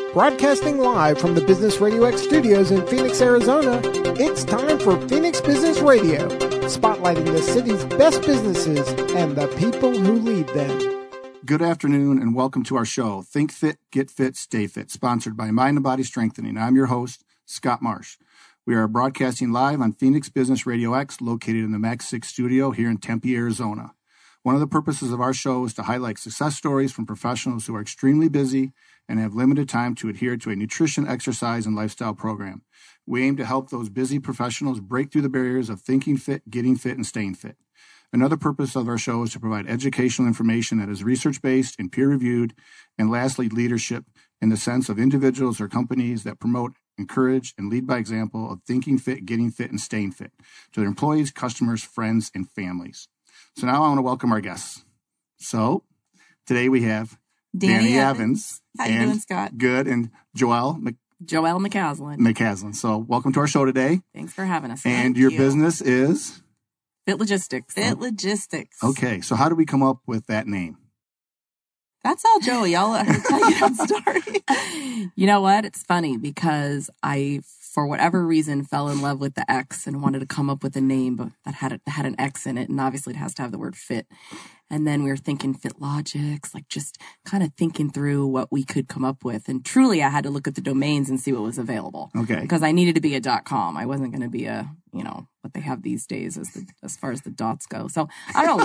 Broadcasting live from the Business Radio X studios in Phoenix, Arizona, it's time for Phoenix Business Radio, spotlighting the city's best businesses and the people who lead them. Good afternoon and welcome to our show, Think Fit, Get Fit, Stay Fit, sponsored by Mind and Body Strengthening. I'm your host, Scott Marsh. We are broadcasting live on Phoenix Business Radio X, located in the Max 6 studio here in Tempe, Arizona. One of the purposes of our show is to highlight success stories from professionals who are extremely busy and have limited time to adhere to a nutrition, exercise, and lifestyle program. We aim to help those busy professionals break through the barriers of thinking fit, getting fit, and staying fit. Another purpose of our show is to provide educational information that is research-based and peer-reviewed, and lastly, leadership in the sense of individuals or companies that promote, encourage, and lead by example of thinking fit, getting fit, and staying fit to their employees, customers, friends, and families. So now I want to welcome our guests. So today we have Danny Evans. How you doing, Scott? Good. And Joelle McCaslin. So welcome to our show today. Thanks for having us. And your business is? Fit Logistics. Okay. So how did we come up with that name? That's all Joey. I'll let her tell you that story. You know what? It's funny because I, for whatever reason, fell in love with the X and wanted to come up with a name but that had an X in it. And obviously it has to have the word fit. And then we were thinking FitLogics, like just kind of thinking through what we could come up with. And truly, I had to look at the domains and see what was available. Okay. Because I needed to be a .com. I wasn't going to be a, what they have these days as far as the dots go. So I don't know,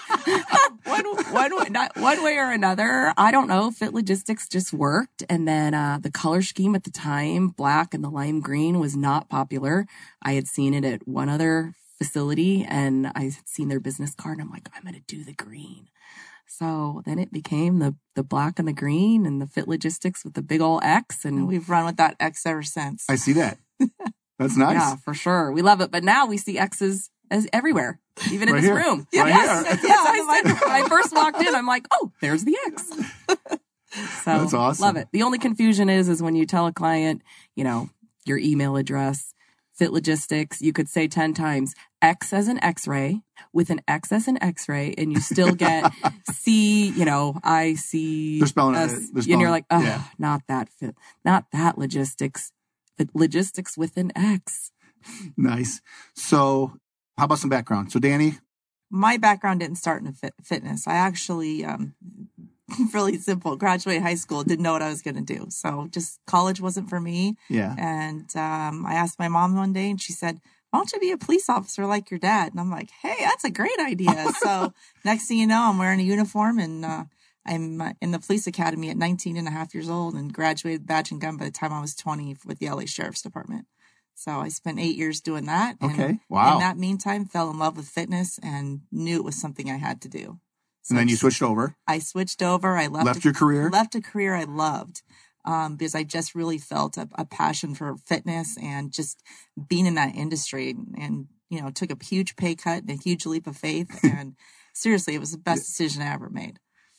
one way or another. I don't know. Fit Logistics just worked. And then the color scheme at the time, black and the lime green, was not popular. I had seen it at one other facility and I had seen their business card and I'm like, I'm going to do the green. So then it became the black and the green and the Fit Logistics with the big old X. And we've run with that X ever since. I see that. That's nice. Yeah, for sure. We love it. But now we see X's as everywhere, even in right this here. room. Right yes. Here. Yes, when I first walked in, I'm like, oh, there's the X. So that's awesome. Love it. The only confusion is when you tell a client, your email address, Fit Logistics, you could say 10 times X as an X-ray with an X as an X-ray, and you still get C, I C. They're spelling S, it. And you're like, oh, not that fit, not that logistics. Logistics with an X. Nice. So how about some background? So Danny? My background didn't start in fitness. I actually, really simple, graduated high school, didn't know what I was going to do. So just college wasn't for me. Yeah. And I asked my mom one day and she said, why don't you be a police officer like your dad? And I'm like, hey, that's a great idea. So next thing you know, I'm wearing a uniform and I'm in the police academy at 19 and a half years old and graduated badge and gun by the time I was 20 with the LA Sheriff's Department. So I spent 8 years doing that. Okay. And wow. in that meantime, fell in love with fitness and knew it was something I had to do. So and then you switched over. I switched over. I left your career. Left a career I loved because I just really felt a passion for fitness and just being in that industry and took a huge pay cut and a huge leap of faith. And seriously, it was the best decision I ever made.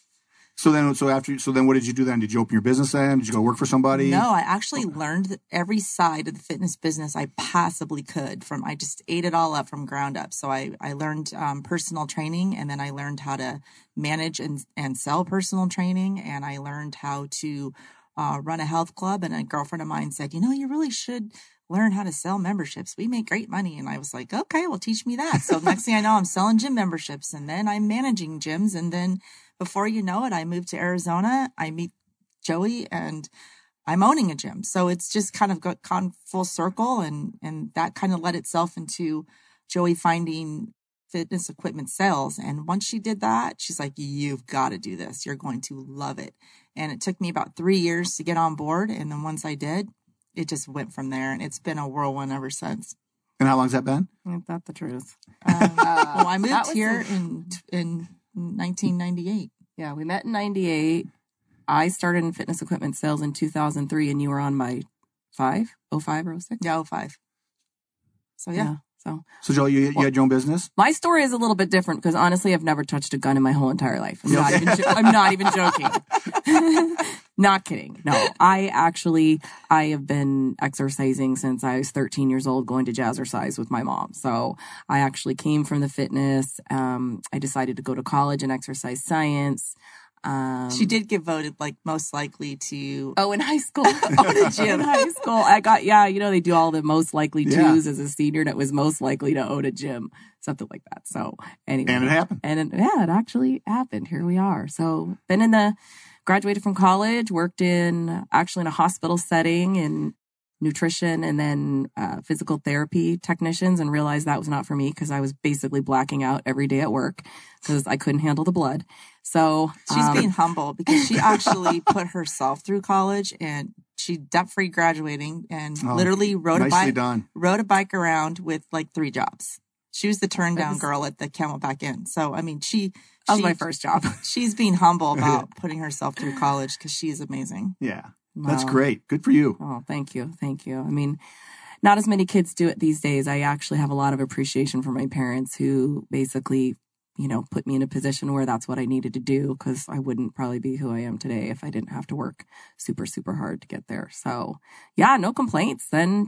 So then what did you do then? Did you open your business then? Did you go work for somebody? No, I actually learned every side of the fitness business I possibly could I just ate it all up from ground up. So I learned personal training, and then I learned how to manage and sell personal training. And I learned how to run a health club. And a girlfriend of mine said, you really should learn how to sell memberships. We make great money. And I was like, okay, well, teach me that. So next thing I know, I'm selling gym memberships, and then I'm managing gyms. And then before you know it, I moved to Arizona. I meet Joey and I'm owning a gym. So it's just kind of gone full circle. And that kind of led itself into Joey finding fitness equipment sales. And once she did that, she's like, you've got to do this. You're going to love it. And it took me about 3 years to get on board. And then once I did, it just went from there. And it's been a whirlwind ever since. And how long's that been? Ain't that the truth? Well, I moved here in 1998. Yeah, we met in 98. I started in fitness equipment sales in 2003, and you were on my 05 or 06? Yeah, 05. So, yeah. So Joel, you had your own business? My story is a little bit different because honestly, I've never touched a gun in my whole entire life. I'm not even joking. Not kidding. No, I have been exercising since I was 13 years old, going to jazzercise with my mom. So I actually came from the fitness. I decided to go to college in exercise science. She did get voted like most likely to. Oh, in high school. In high school. I got, they do all the most likely twos as a senior, and it was most likely to own a gym, something like that. So anyway. And it happened. And it actually happened. Here we are. So graduated from college, worked in a hospital setting in nutrition and then physical therapy technicians, and realized that was not for me because I was basically blacking out every day at work because I couldn't handle the blood. So she's being humble because she actually put herself through college, and she debt-free graduating and literally rode a bike around with like 3 jobs. She was the turn down girl at the Camelback Inn. So, I mean, that was my first job. She's being humble about putting herself through college because she's amazing. Yeah. That's great. Good for you. Oh, thank you. Thank you. I mean, not as many kids do it these days. I actually have a lot of appreciation for my parents who basically, put me in a position where that's what I needed to do, because I wouldn't probably be who I am today if I didn't have to work super, super hard to get there. So yeah, no complaints. Then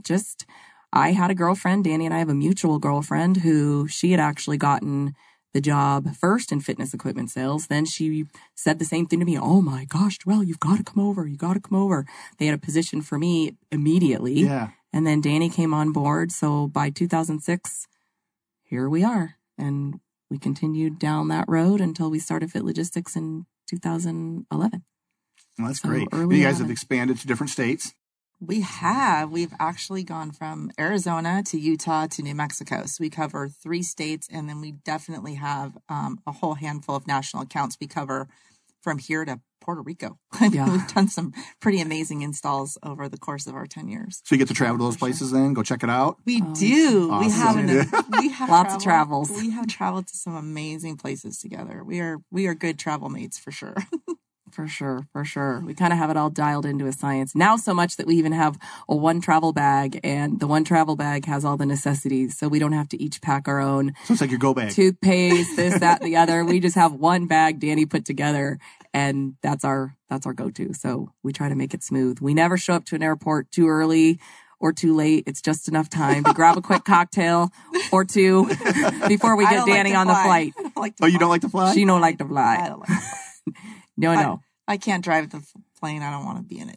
I had a girlfriend, Danny and I have a mutual girlfriend who she had actually gotten the job first in fitness equipment sales. Then she said the same thing to me. Oh my gosh, Joelle, you've got to come over. You got to come over. They had a position for me immediately. Yeah. And then Danny came on board. So by 2006, here we are. And we continued down that road until we started Fit Logistics in 2011. Well, that's great. You guys have expanded to different states. We have. We've actually gone from Arizona to Utah to New Mexico. So we cover 3 states, and then we definitely have a whole handful of national accounts we cover from here to Puerto Rico. Yeah. We've done some pretty amazing installs over the course of our 10 years. So you get to travel to those places then? Go check it out? We do. Awesome. We have lots of travels. We have traveled to some amazing places together. We are good travel mates for sure. For sure. We kind of have it all dialed into a science. Now so much that we even have a one travel bag, and the one travel bag has all the necessities. So we don't have to each pack our own. So it's like your go bag. Toothpaste, this, that, and the other. We just have one bag Danny put together, and that's our go-to. So we try to make it smooth. We never show up to an airport too early or too late. It's just enough time to grab a quick cocktail or two before we get Danny on the flight. You don't like to fly? She don't like to fly. I don't like to fly. No. I can't drive the plane. I don't want to be in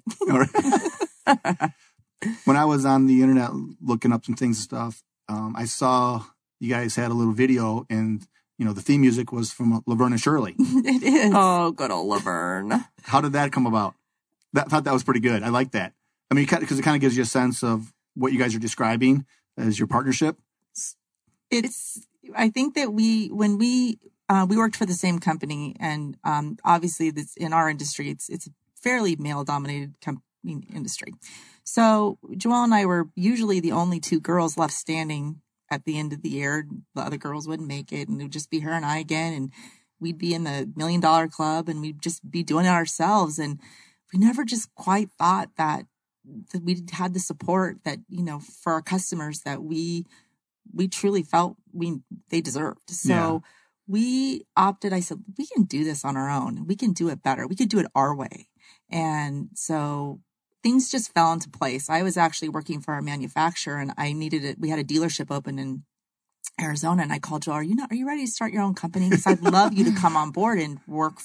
it. When I was on the internet looking up some things and stuff, I saw you guys had a little video, and the theme music was from Laverne and Shirley. It is. Oh, good old Laverne. How did that come about? I thought that was pretty good. I like that. I mean, because it kind of gives you a sense of what you guys are describing as your partnership. I think that when we worked for the same company, and obviously this, in our industry, it's a fairly male-dominated industry. So Joelle and I were usually the only 2 girls left standing at the end of the year. The other girls wouldn't make it, and it would just be her and I again, and we'd be in the $1 Million Club, and we'd just be doing it ourselves. And we never just quite thought that we had the support that, for our customers that we truly felt they deserved. So we opted, I said, we can do this on our own. We can do it better. We could do it our way. And so things just fell into place. I was actually working for a manufacturer, and I needed it. We had a dealership open in Arizona, and I called Joel, are you ready to start your own company? Because I'd love you to come on board and work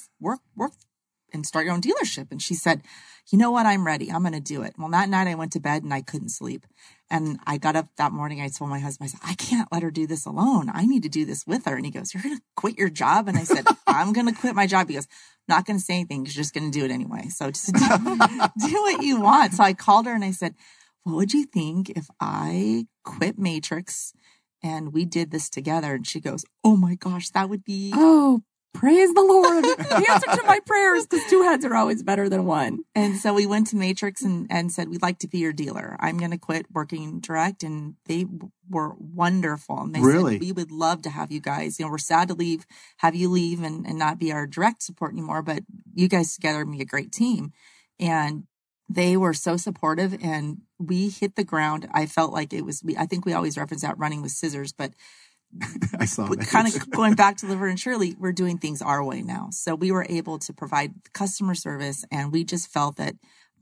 and start your own dealership. And she said, you know what? I'm ready. I'm going to do it. Well, that night I went to bed and I couldn't sleep. And I got up that morning. I told my husband, I said, I can't let her do this alone. I need to do this with her. And he goes, you're going to quit your job? And I said, I'm going to quit my job. He goes, I'm not going to say anything. You're just going to do it anyway. So just do what you want. So I called her and I said, what would you think if I quit Matrix and we did this together? And she goes, oh my gosh, that would be... Oh, praise the Lord. The answer to my prayers, because 2 heads are always better than one. And so we went to Matrix and said, we'd like to be your dealer. I'm going to quit working direct. And they were wonderful. And they really? said, we would love to have you guys. We're sad to have you leave and not be our direct support anymore, but you guys together make a great team. And they were so supportive, and we hit the ground. I felt like I think we always reference that running with scissors, but I saw that. Kind of going back to Laverne and Shirley, we're doing things our way now. So we were able to provide customer service, and we just felt that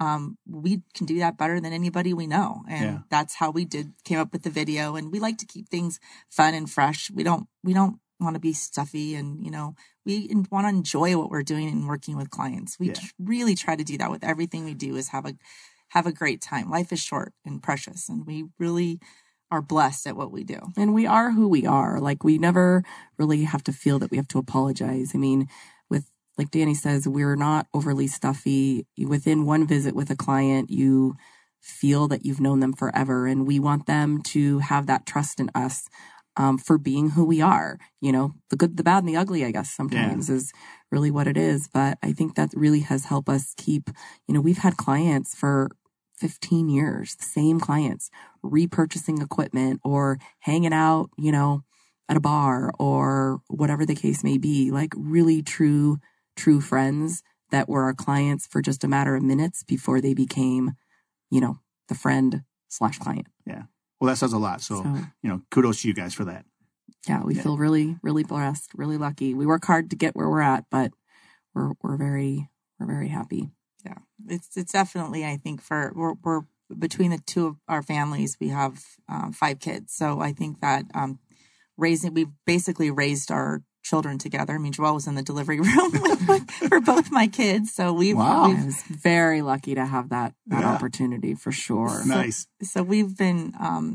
we can do that better than anybody we know. And that's how we came up with the video. And we like to keep things fun and fresh. We don't want to be stuffy, and we want to enjoy what we're doing and working with clients. We really try to do that with everything we do, is have a great time. Life is short and precious, and we really are blessed at what we do. And we are who we are. Like, we never really have to feel that we have to apologize. I mean, like Danny says, we're not overly stuffy. Within one visit with a client, you feel that you've known them forever, and we want them to have that trust in us for being who we are. The good, the bad, and the ugly, I guess, sometimes is really what it is. But I think that really has helped us keep, we've had clients for 15 years, the same clients, repurchasing equipment or hanging out, at a bar or whatever the case may be, like really true friends that were our clients for just a matter of minutes before they became, the friend/client. Yeah. Well, that says a lot. So, kudos to you guys for that. Yeah. We feel really, really blessed, really lucky. We work hard to get where we're at, but we're very happy. Yeah. It's definitely, I think we're between the two of our families, we have 5 kids. So I think that we've basically raised our children together. I mean, Joelle was in the delivery room for both my kids. So I was very lucky to have that opportunity, for sure. Nice. So we've been,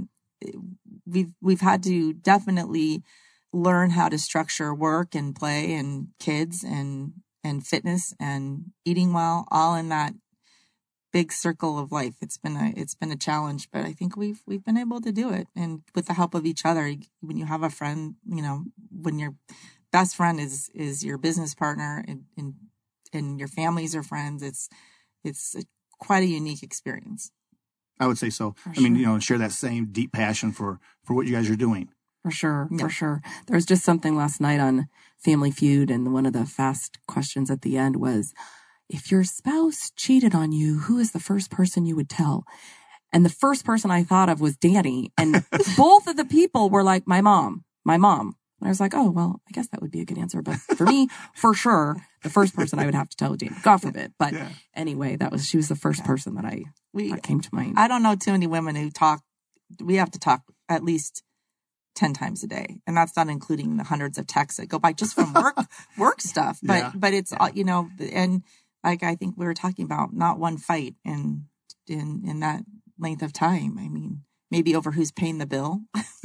we've had to definitely learn how to structure work and play and kids and fitness and eating well, all in that big circle of life. It's been a challenge, but I think we've been able to do it. And with the help of each other, when you have a friend, when your best friend is your business partner and your families are friends, it's quite a unique experience. I would say so. For I mean, share that same deep passion for what you guys are doing. For sure. There was just something last night on Family Feud, and one of the fast questions at the end was, if your spouse cheated on you, who is the first person you would tell? And the first person I thought of was Danny. And both of the people were like, my mom. And I was like, oh, well, I guess that would be a good answer. But for me, for sure, the first person I would have to tell would be Danny. God forbid. But anyway, she was the first person that came to mind. I don't know too many women who talk. We have to talk at least 10 times a day. And that's not including the hundreds of texts that go by just from work stuff. But it's, and like I think we were talking about, not one fight in that length of time. I mean, maybe over who's paying the bill,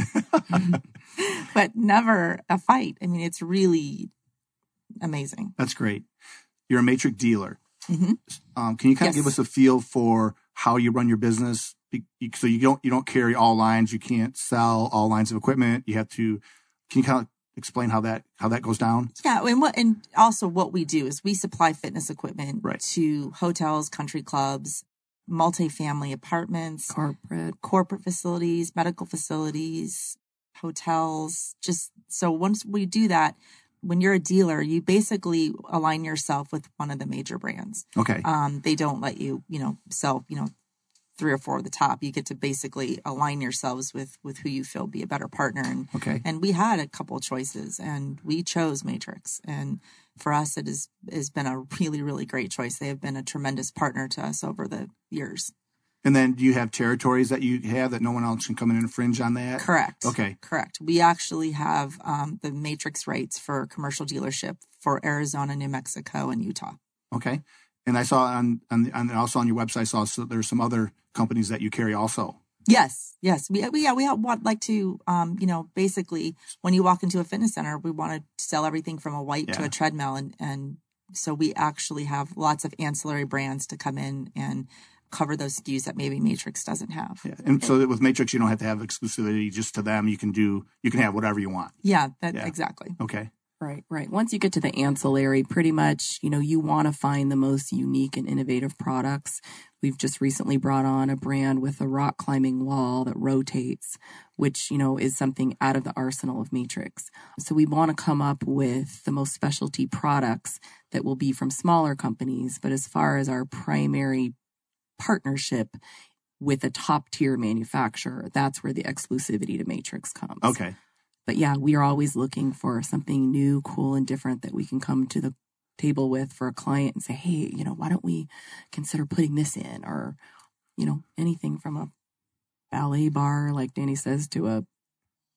but never a fight. I mean, it's really amazing. That's great. You're a Matrix dealer. Mm-hmm. Can you kind of give us a feel for how you run your business? So you don't carry all lines. You can't sell all lines of equipment. Can you kind of explain how that goes down? Yeah, and also what we do is we supply fitness equipment to hotels, country clubs, multifamily apartments, corporate facilities, medical facilities, hotels. Just so once we do that, when you're a dealer, you basically align yourself with one of the major brands. Okay. They don't let you, sell, 3 or 4 at the top. You get to basically align yourselves with who you feel be a better partner. And we had a couple of choices, and we chose Matrix. And for us, it has been a really, really great choice. They have been a tremendous partner to us over the years. And then do you have territories that you have that no one else can come in and infringe on that? Correct. Okay. Correct. We actually have the Matrix rights for commercial dealership for Arizona, New Mexico, and Utah. Okay. And I saw also on your website, I saw there's some other companies that you carry also. Yes. We like to, basically when you walk into a fitness center, we want to sell everything from a white to a treadmill. And so we actually have lots of ancillary brands to come in and cover those SKUs that maybe Matrix doesn't have. Yeah. And so with Matrix, you don't have to have exclusivity just to them. You can have whatever you want. Yeah, exactly. Okay. Right. Once you get to the ancillary, pretty much, you want to find the most unique and innovative products. We've just recently brought on a brand with a rock climbing wall that rotates, which, is something out of the arsenal of Matrix. So we want to come up with the most specialty products that will be from smaller companies. But as far as our primary partnership with a top tier manufacturer, that's where the exclusivity to Matrix comes. Okay. But yeah, we are always looking for something new, cool, and different that we can come to the table with for a client and say, hey, why don't we consider putting this in? Or, anything from a ballet bar, like Danny says, to a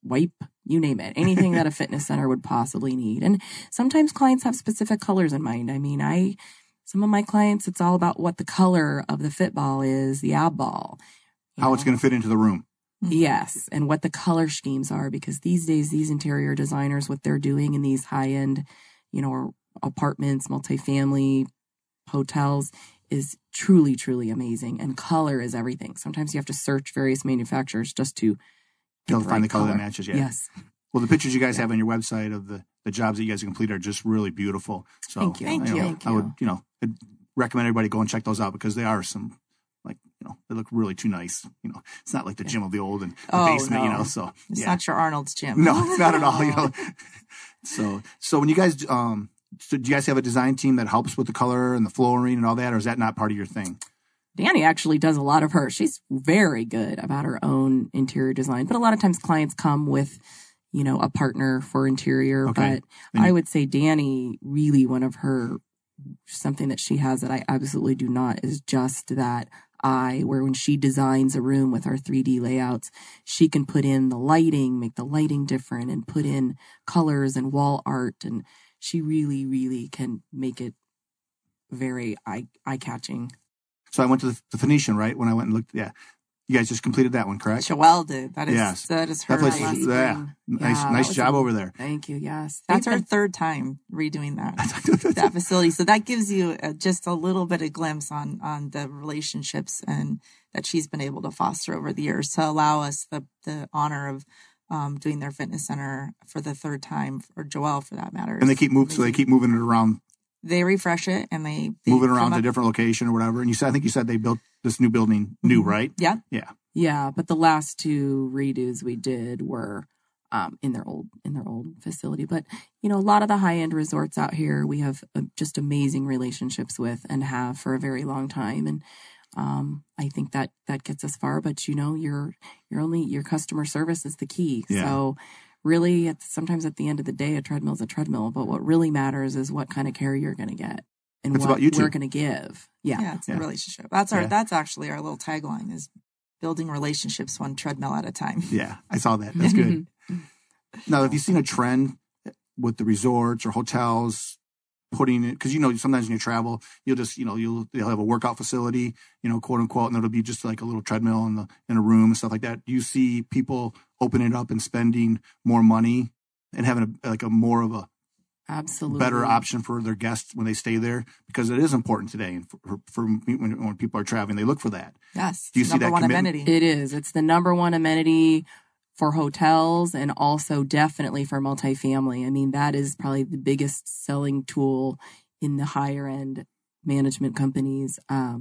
wipe, you name it, anything that a fitness center would possibly need. And sometimes clients have specific colors in mind. I mean, some of my clients, it's all about what the color of the fit ball is, the ab ball. How it's going to fit into the room. Yes. And what the color schemes are, because these days, these interior designers, what they're doing in these high-end, apartments, multifamily, hotels is truly, truly amazing. And color is everything. Sometimes you have to search various manufacturers just to find the color that matches. Yeah. Yes. Well, the pictures you guys have on your website of the jobs that you guys have completed are just really beautiful. So Thank you. I would, I'd recommend everybody go and check those out because they are some, they look really too nice. It's not like the gym of the old and the basement, no. So it's not your Arnold's gym. No, it's not at all. So when you guys, so do you guys have a design team that helps with the color and the flooring and all that, or is that not part of your thing? Danny actually does a lot of her. She's very good about her own interior design, but a lot of times clients come with, a partner for interior. Okay. But I would say Danny, really something that she has that I absolutely do not is just that where when she designs a room with our 3D layouts, she can put in the lighting, make the lighting different and put in colors and wall art. And she really, really can make it very eye-catching. So I went to the Phoenician, right? When I went and looked, yeah. You guys just completed that one, correct? Joelle did. That is her. That place is, nice job over there. Thank you. Yes. That's our third time redoing that facility. So that gives you just a little bit of glimpse on the relationships and that she's been able to foster over the years to allow us the honor of doing their fitness center for the third time, or Joelle for that matter. And they keep moving it around. They refresh it and they move it around to a different location or whatever. And I think you said they built this new building new, right? Yeah. Yeah. Yeah. But the last two redos we did were in their old facility. But, a lot of the high end resorts out here, we have just amazing relationships with and have for a very long time. And I think that gets us far, but your customer service is the key. Yeah. So really, sometimes at the end of the day, a treadmill is a treadmill, but what really matters is what kind of care you're going to get and what we're going to give. Yeah. Yeah. It's the relationship. That's actually our little tagline is building relationships one treadmill at a time. Yeah. I saw that. That's good. Now, have you seen a trend with the resorts or hotels putting it, because sometimes when you travel, you'll just you'll have a workout facility, quote unquote, and it'll be just like a little treadmill in a room and stuff like that. Do you see people opening it up and spending more money and having a more of a absolutely better option for their guests when they stay there? Because it is important today, and for when people are traveling, they look for that. Yes, do you see that number one amenity? It is. It's the number one amenity for hotels and also definitely for multifamily. I mean, that is probably the biggest selling tool in the higher end management companies,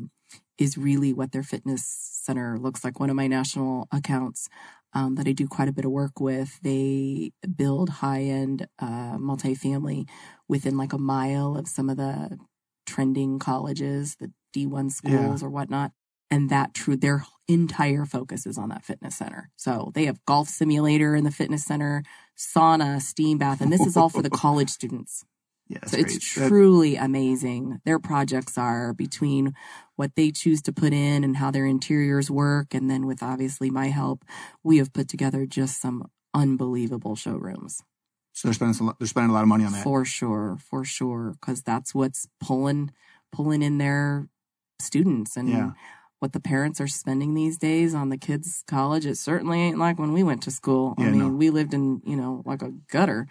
is really what their fitness center looks like. One of my national accounts that I do quite a bit of work with, they build high end multifamily within like a mile of some of the trending colleges, the D1 schools or whatnot. And their entire focus is on that fitness center. So they have golf simulator in the fitness center, sauna, steam bath, and this is all for the college students. Yeah, so it's truly amazing. Their projects are between what they choose to put in and how their interiors work. And then with obviously my help, we have put together just some unbelievable showrooms. So they're spending a lot of money on that. For sure. Because that's what's pulling in their students and what the parents are spending these days on the kids' college. It certainly ain't like when we went to school. I mean, we lived in, like a gutter.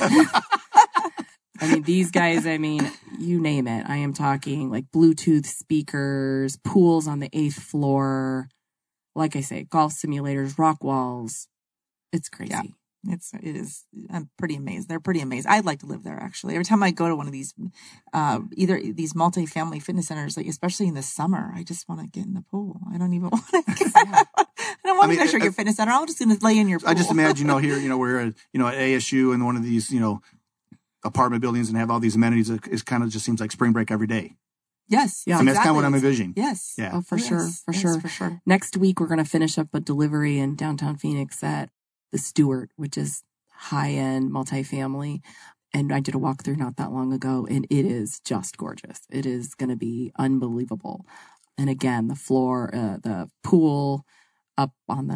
I mean, these guys, you name it. I am talking like Bluetooth speakers, pools on the 8th floor. Like I say, golf simulators, rock walls. It's crazy. Yeah. It is. I'm pretty amazed. They're pretty amazed. I'd like to live there actually. Every time I go to one of these, either these multi-family fitness centers, like especially in the summer, I just want to get in the pool. I don't even want to. I don't want to go to your fitness center. I'm just going to lay in your pool. I just imagine, here, we're at ASU and one of these, apartment buildings and have all these amenities. It kind of just seems like spring break every day. Yes. Yeah. And that's kind of what I'm envisioning. Yes. Yeah. Oh, for sure. For sure. Next week, we're going to finish up a delivery in downtown Phoenix at the Stewart, which is high-end multifamily. And I did a walkthrough not that long ago, and it is just gorgeous. It is going to be unbelievable. And again, the floor, the pool up on the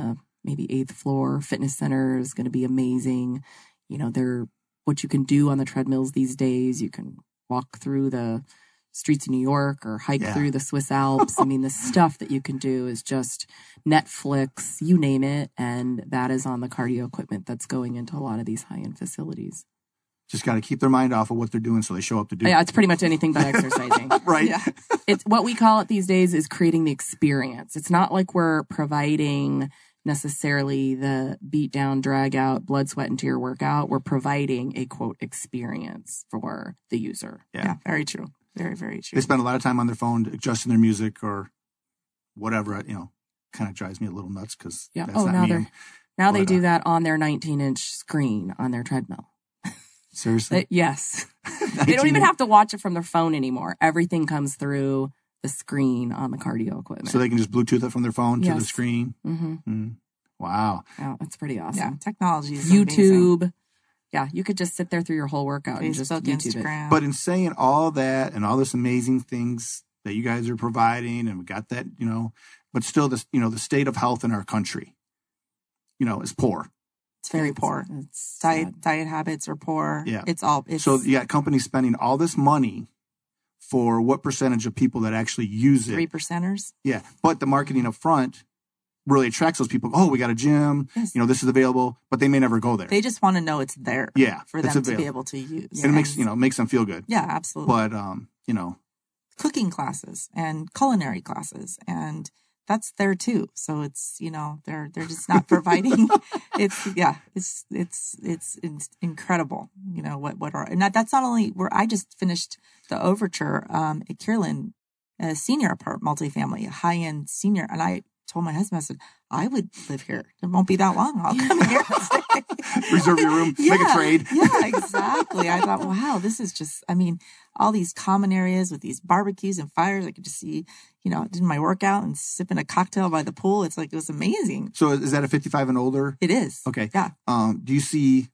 maybe 8th floor. Fitness center is going to be amazing. You know, what you can do on the treadmills these days. You can walk through the streets of New York or hike through the Swiss Alps. I mean, the stuff that you can do is just Netflix, you name it. And that is on the cardio equipment that's going into a lot of these high-end facilities. Just got to keep their mind off of what they're doing so they show up to do it. Yeah, it's pretty much anything but exercising. Right. Yeah. It's what we call it these days is creating the experience. It's not like we're providing necessarily the beat down, drag out, blood, sweat, and tear workout. We're providing a quote experience for the user. Yeah, very true. Very, very true. They spend a lot of time on their phone adjusting their music or whatever, you know, kind of drives me a little nuts because that's not me. Now they do that on their 19-inch screen on their treadmill. Seriously? Yes. They don't even have to watch it from their phone anymore. Everything comes through the screen on the cardio equipment. So they can just Bluetooth it from their phone to the screen? Mm-hmm. Mm. Wow. Yeah, that's pretty awesome. Yeah, technology is YouTube. amazing. Yeah, you could just sit there through your whole workout and just Facebook, YouTube Instagram. But in saying all that and all this amazing things that you guys are providing, and we got that, you know, but still this, you know, the state of health in our country, you know, is poor. It's very poor. It's Diet habits are poor. Yeah. It's So you got companies spending all this money for what percentage of people that actually use it? 3%ers. Yeah. But the marketing up front really attracts those people. Oh, we got a gym. Yes. You know, this is available, but they may never go there. They just want to know it's there. Yeah, For it's them to available. be able to use. And it makes them feel good. Yeah, absolutely. But, you know, Cooking classes and culinary classes, and that's there too. So it's, you know, they're just not providing. It's incredible. You know, and that's not only where I just finished the Overture at Kierland, a senior multifamily, high end senior. And I told my husband, I said, I would live here. It won't be that long. I'll come here and stay. reserve your room, make a trade. Yeah, exactly. I thought, wow, this is just, I mean, all these common areas with these barbecues and fires. I could just see, you know, doing my workout and sipping a cocktail by the pool. It's like, it was amazing. So is that a 55 and older? It is. Okay. Yeah. Do you see,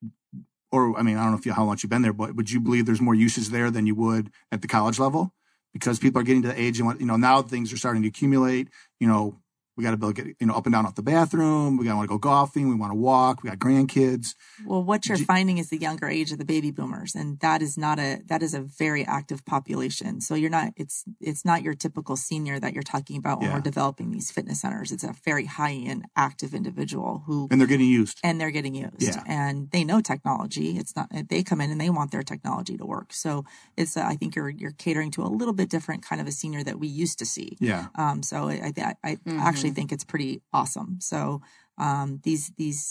or I mean, I don't know how much you've been there, but would you believe there's more usage there than you would at the college level? Because people are getting to the age and, you know, now things are starting to accumulate, you know, we got to be able to get, you know, up and down off the bathroom. We got to want to go golfing. We want to walk. We got grandkids. Well, what you're finding is the younger age of the baby boomers, and that is a very active population. So it's not your typical senior that you're talking about when we're developing these fitness centers. It's a very high end active individual and they're getting used. Yeah. And they know technology. It's not, they come in and they want their technology to work. So it's, I think you're catering to a little bit different kind of a senior that we used to see. Yeah. So I actually think it's pretty awesome. So these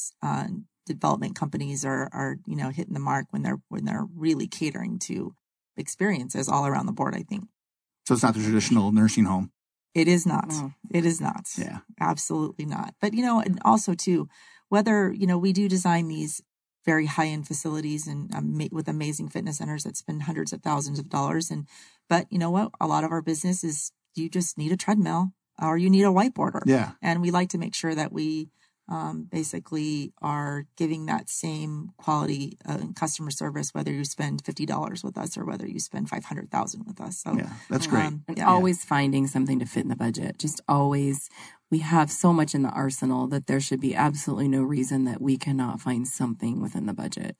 development companies are you know, hitting the mark when they're really catering to experiences all around the board, I think. So it's not the traditional nursing home. It is not. It is not. Yeah. Absolutely not. But, you know, and also too, whether, you know, we do design these very high-end facilities and with amazing fitness centers that spend hundreds of thousands of dollars. But you know what? A lot of our business is you just need a treadmill or you need a whiteboarder. Yeah. And we like to make sure that we basically are giving that same quality customer service, whether you spend $50 with us or whether you spend $500,000 with us. So yeah, that's great. And always finding something to fit in the budget. Just always, we have so much in the arsenal that there should be absolutely no reason that we cannot find something within the budget.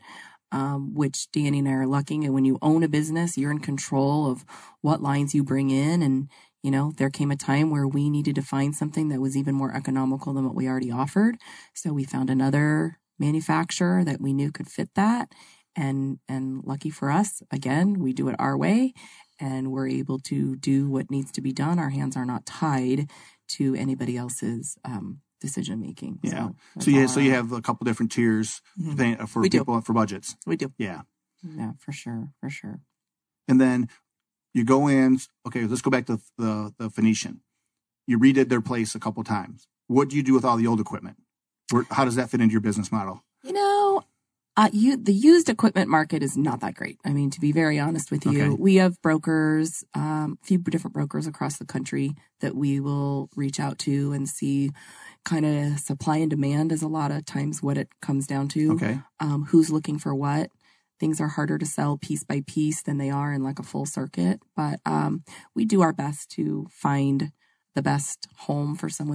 Which Danny and I are lucky. And when you own a business, you're in control of what lines you bring in. And, you know, there came a time where we needed to find something that was even more economical than what we already offered. So we found another manufacturer that we knew could fit that. And lucky for us, again, we do it our way and we're able to do what needs to be done. Our hands are not tied to anybody else's, decision making. Yeah. So you have a couple different tiers for people for budgets. We do. Yeah. Yeah, for sure. For sure. And then you go in, okay, let's go back to the Phoenician. You redid their place a couple times. What do you do with all the old equipment? How does that fit into your business model? You know, the used equipment market is not that great. I mean, to be very honest with you, Okay. we have brokers, a few different brokers across the country that we will reach out to and see kind of supply and demand is a lot of times what it comes down to. Okay. Who's looking for what. Things are harder to sell piece by piece than they are in like a full circuit. But we do our best to find the best home for someone's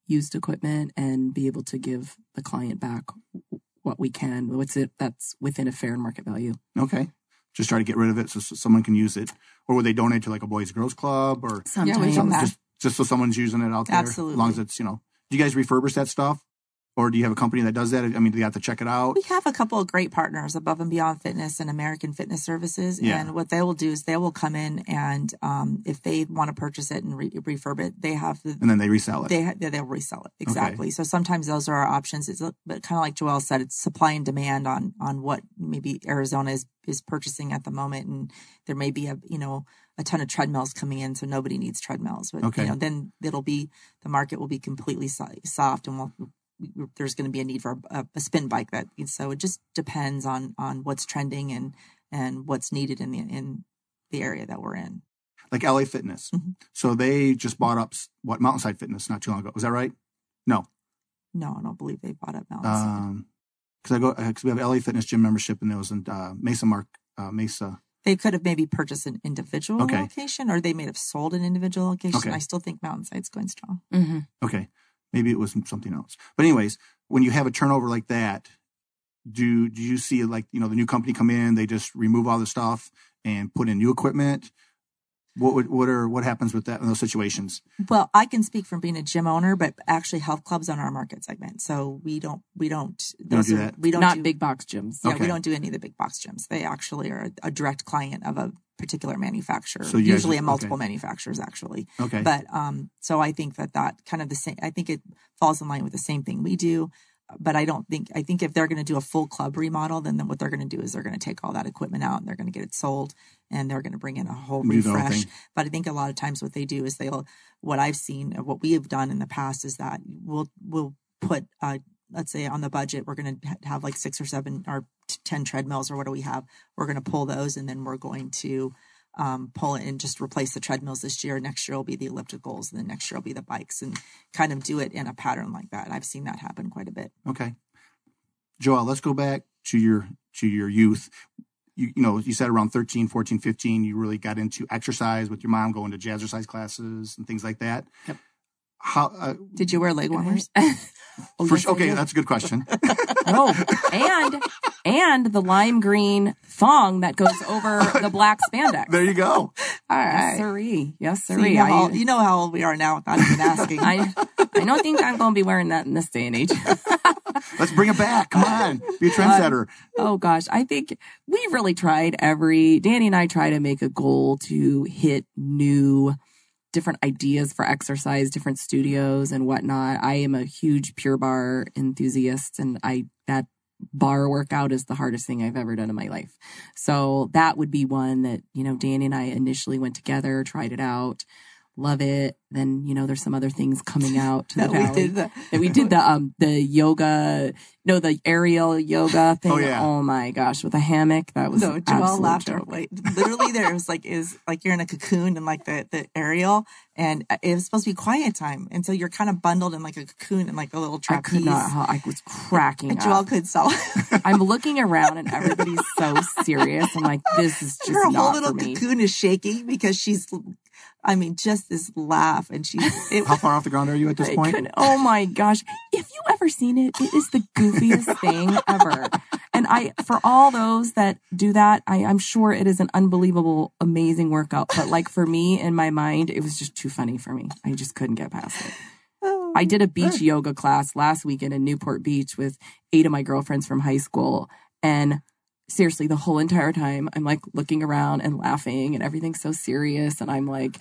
used equipment and be able to give the client back what we can. That's within a fair market value. Okay. Just try to get rid of it so someone can use it. Or would they donate to like a Boys and Girls Club or Sometimes. we've done that. just so someone's using it out there? Absolutely. As long as it's, do you guys refurbish that stuff? Or do you have a company that does that? I mean, do you have to check it out? We have a couple of great partners, Above and Beyond Fitness and American Fitness Services. Yeah. And what they will do is they will come in and if they want to purchase it and refurb it, they have the... And then they resell it. They'll resell it. Exactly. Okay. So sometimes those are our options. But kind of like Joelle said, it's supply and demand on what maybe Arizona is purchasing at the moment. And there may be a ton of treadmills coming in, so nobody needs treadmills. But then the market will be completely soft, and there's going to be a need for a spin bike. So it just depends on what's trending and what's needed in the area that we're in. Like LA Fitness. Mm-hmm. So they just bought up Mountainside Fitness not too long ago. Was that right? No, I don't believe they bought up Mountainside. Because we have LA Fitness gym membership, and there was in Mesa. They could have maybe purchased an individual location, or they may have sold an individual location. Okay. I still think Mountainside's going strong. Mm-hmm. Okay. Maybe it was something else. But anyways, when you have a turnover like that, do you see the new company come in, they just remove all the stuff and put in new equipment? What happens with that in those situations? Well, I can speak from being a gym owner, but actually health clubs on our market segment. So we don't do that. We don't not do big box gyms. Yeah, okay. We don't do any of the big box gyms. They actually are a direct client of a particular manufacturer, so usually multiple manufacturers actually. Okay. But so I think that kind of the same. I think it falls in line with the same thing we do. But I think if they're going to do a full club remodel, then what they're going to do is they're going to take all that equipment out and they're going to get it sold and they're going to bring in a whole refresh. But I think a lot of times what they do is what I've seen, what we have done in the past is that we'll put, let's say on the budget, we're going to have like 6 or 7 or 10 treadmills or what do we have? We're going to pull those and then we're going to pull it and just replace the treadmills this year. Next year will be the ellipticals, and then next year will be the bikes, and kind of do it in a pattern like that. I've seen that happen quite a bit. Okay, Joelle, let's go back to your youth. You said around 13, 14, 15, you really got into exercise with your mom, going to jazzercise classes and things like that. Yep. How did you wear leg warmers? Okay, that's a good question. and the lime green thong that goes over the black spandex. There you go. All right. Yes, sirree. So you know how old we are now without even asking. I don't think I'm going to be wearing that in this day and age. Let's bring it back. Come on. Be a trendsetter. Oh, gosh. I think we really Danny and I try to make a goal to hit new different ideas for exercise, different studios and whatnot. I am a huge Pure Barre enthusiast, and that bar workout is the hardest thing I've ever done in my life. So that would be one that, Danny and I initially went together, tried it out, love it. Then, there's some other things coming out to the valley. We did the yoga, the aerial yoga thing. Oh, yeah. Oh my gosh, with a hammock. That was Joelle laughed. Literally there was is you're in a cocoon and like the aerial, and it was supposed to be quiet time. And so you're kind of bundled in like a cocoon and like a little trapeze. I was cracking and up. Joelle could sell. I'm looking around and everybody's so serious. I'm like, this is just her whole not little for me. cocoon is shaking because she's, just this laugh. And how far off the ground are you at this point? Oh my gosh. If you ever seen it, it is the goofiest thing ever. And for all those that do that, I'm sure it is an unbelievable, amazing workout. But like for me, in my mind, it was just too funny for me. I just couldn't get past it. I did a beach yoga class last weekend in Newport Beach with 8 of my girlfriends from high school. And seriously, the whole entire time, I'm like looking around and laughing and everything's so serious. And I'm like,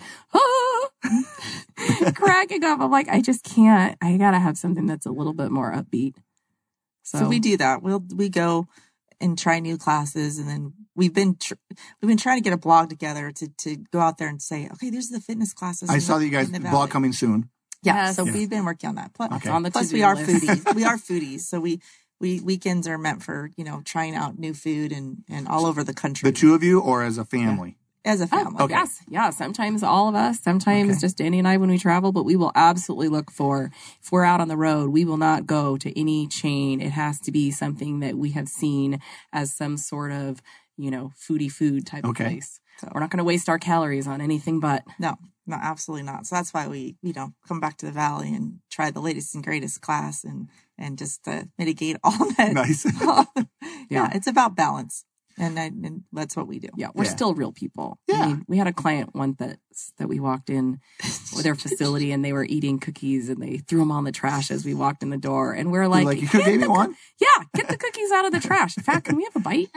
cracking up. I'm like, I just can't. I got to have something that's a little bit more upbeat. So we do that. We go and try new classes. And then we've been trying to get a blog together to go out there and say, okay, these are the fitness classes. I saw that you guys blog coming soon. Yeah. So we've been working on that. Plus we are foodies. We are foodies. So we weekends are meant for, trying out new food and all over the country. The two of you or as a family? Yeah. As a family. Okay. Yes. Yeah. Sometimes all of us, sometimes just Danny and I when we travel, but we will absolutely look for, if we're out on the road, we will not go to any chain. It has to be something that we have seen as some sort of, foodie food type of place. So we're not going to waste our calories on anything but. No. No, absolutely not. So that's why we, come back to the Valley and try the latest and greatest class and just mitigate all that. Nice. Yeah, it's about balance. And that's what we do. Yeah, we're still real people. Yeah. I mean, we had a client once that we walked in with their facility and they were eating cookies and they threw them on the trash as we walked in the door. And we're like, you could have gave me one? Yeah, get the cookies out of the trash. In fact, can we have a bite?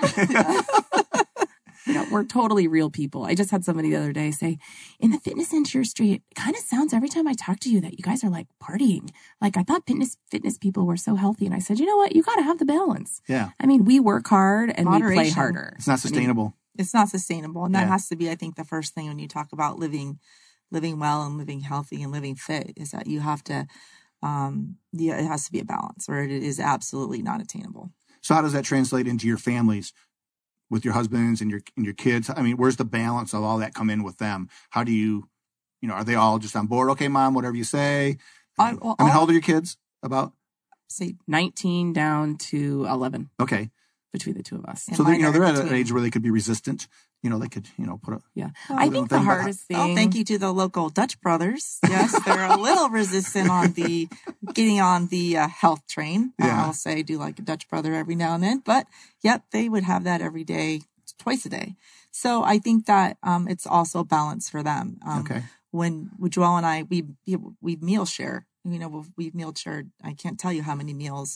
We're totally real people. I just had somebody the other day say, in the fitness industry, it kind of sounds every time I talk to you that you guys are like partying. Like I thought fitness people were so healthy. And I said, you know what? You got to have the balance. Yeah. I mean, we work hard and we play harder. It's not sustainable. It's not sustainable. And that has to be, I think, the first thing when you talk about living well and living healthy and living fit is that you have to, it has to be a balance or it is absolutely not attainable. So how does that translate into your families with your husbands and your kids? I mean, where's the balance of all that come in with them? How do you, are they all just on board? Okay, Mom, whatever you say. I mean, how old are your kids? About? Say 19 down to 11. Okay. Between the two of us. So they're at an age where they could be resistant. They could, put a... Yeah. I think the hardest thing... Oh, thank you to the local Dutch brothers. Yes, they're a little resistant on getting on the health train. Yeah. I'll say I do like a Dutch brother every now and then. But, yep, they would have that every day, twice a day. So I think that it's also balance for them. Okay. When Joelle and I, we meal share. We've meal shared, I can't tell you how many meals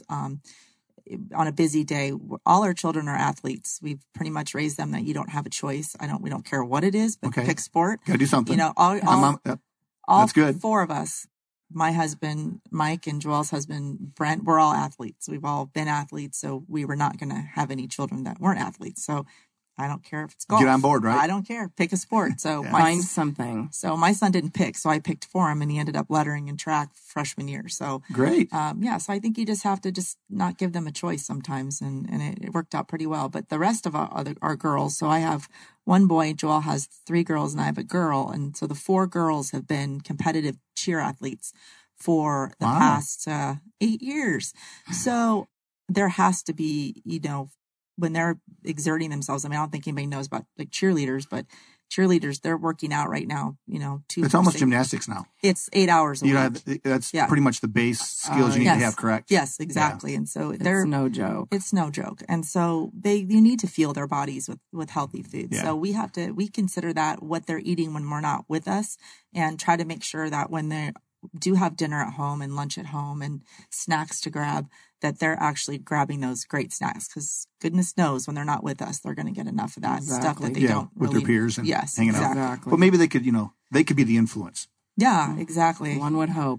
on a busy day. All our children are athletes. We've pretty much raised them that you don't have a choice. We don't care what it is, but pick sport. Gotta do something. All that's good. 4 of us, my husband, Mike, and Joelle's husband, Brent, we're all athletes. We've all been athletes. So we were not going to have any children that weren't athletes. So I don't care if it's golf. Get on board, right? I don't care. Pick a sport. So find something. So my son didn't pick, so I picked for him, and he ended up lettering in track freshman year. So great. So I think you just have to just not give them a choice sometimes, and it worked out pretty well. But the rest of our girls, so I have one boy, Joelle has 3 girls, and I have a girl, and so the 4 girls have been competitive cheer athletes for the past 8 years. So there has to be, when they're exerting themselves, I don't think anybody knows about like cheerleaders, but cheerleaders, they're working out right now, It's almost gymnastics now. It's 8 hours a week. That's pretty much the base skills you need to have, correct? Yes, exactly. Yeah. And so it's no joke. It's no joke. And so you need to fuel their bodies with healthy food. Yeah. So we consider that what they're eating when we're not with us and try to make sure that when they do have dinner at home and lunch at home and snacks to grab, that they're actually grabbing those great snacks, because goodness knows when they're not with us, they're going to get enough of that stuff that they don't with really, their peers and hanging out. Exactly. But maybe they could, they could be the influence. Yeah, exactly. One would hope.